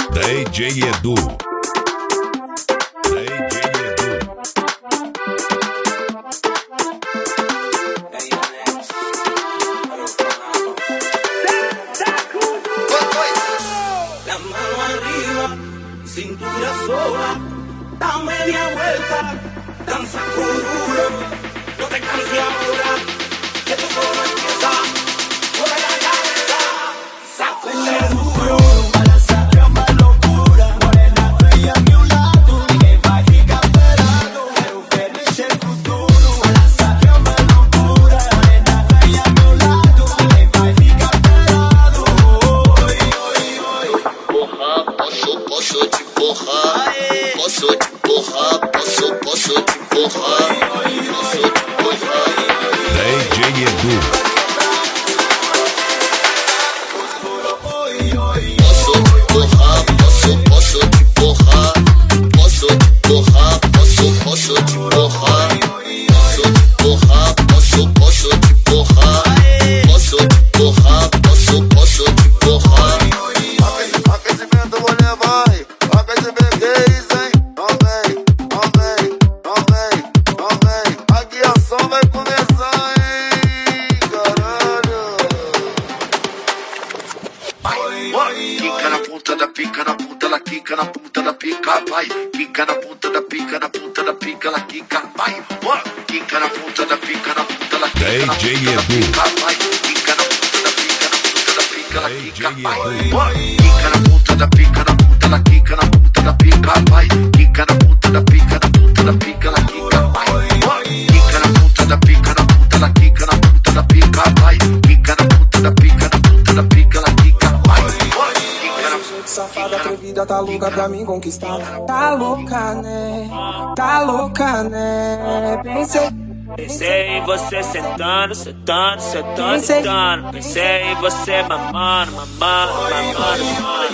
DJ Edu. La mano arriba, cintura sola, da media vuelta, danza cururo, no te canses ahora, que esto solo empieza, mueve la cabeza, sacude duro, balanza, llama locura, morena bella a mi lado, ninguém vai ficar pelado, quero ver mexer com tudo, balança, llama loucura, morena bella a mi lado, ninguém vai ficar pelado, oi, oi, oi. Posso te porrar, posso te porrar, posso te porrar, posso te porrar. DJ Edu. Posso te porrar, posso te porrar, posso te porrar, posso te porrar, posso te porrar, posso te porrar, posso te porrar, posso te porrar. Aquecimento, mulher, vai. Aquecimento, que é isso, hein? Não vem. Aqui a ação vai começar, hein? Caralho. Quica na ponta da pica, na ponta ela quica, na ponta da pica, vai. Quica na ponta da pica, na ponta da pica, ela quica, vai. Quica na ponta da pica, na ponta ela quica, na DJ ponta da Edu. pica, vai. Quica na ponta da pica, na ponta da pica, ela quica, DJ vai. Edu. Quica na ponta da pica, na ponta ela quica, na ponta da pica, vai. Quica na ponta da pica, na ponta da pica, ela quica, vai. Quica na ponta da pica, na ponta ela quica, na ponta da pica, vai. Quica na ponta da pica, na ponta da pica, ela quica, vai. Quica na Gente safada, atrevida, tá louca pra mim conquistar. Tá louca, né? Tá louca, né? Pensei em você sentando. Pensei em você mamando.